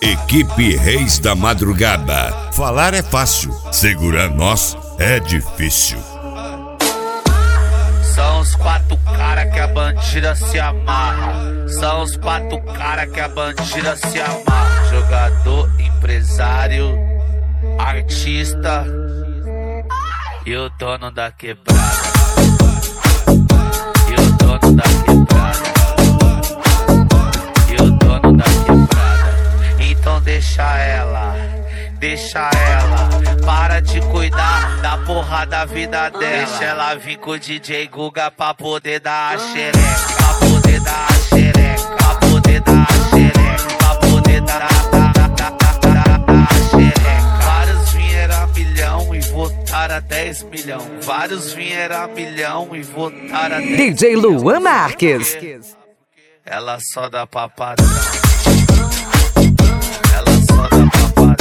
Equipe Reis da Madrugada. Falar é fácil, segurar nós é difícil. São os 4 cara que a bandida se amarra. São os 4 cara que a bandida se amarra. Jogador, empresário, artista e o dono da quebrada. E o dono da quebrada. E o dono da quebrada. Então deixa ela. Para de cuidar da porra da vida dela. Deixa ela vir com o DJ Guga pra poder dar a xereca. Pra poder dar a xereca. Pra poder dar a xereca. Pra poder dar a xereca. Vários vieram a milhão e votaram a 10 milhão. Vários vieram a milhão e votaram a 10 DJ Luan Marques. Ela só dá pra padrão. Ela só dá pra padrão.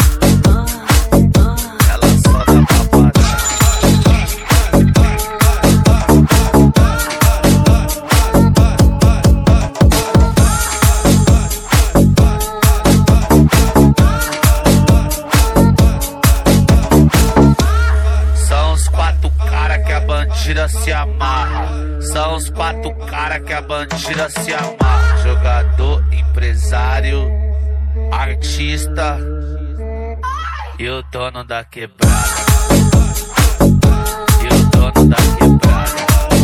Se amarra. São os 4 cara que a bandida se amarra. Jogador, empresário, artista e o dono da quebrada. E o dono da quebrada.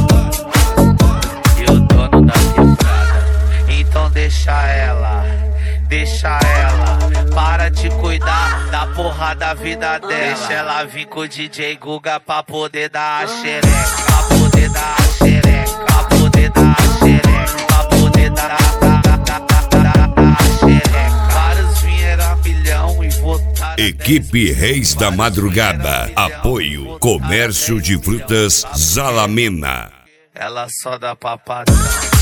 E o dono da quebrada. Então deixa ela. Para de cuidar da porra da vida dela. Deixa ela vir com o DJ Guga pra poder dar a xereca. Pra poder dar a xereca. Pra poder dar a xereca. Pra poder dar a xereca. Vários vieram a milhão e votaram. Equipe Reis da Madrugada. Apoio Comércio de Frutas Zalamena. Ela só dá pra padrão.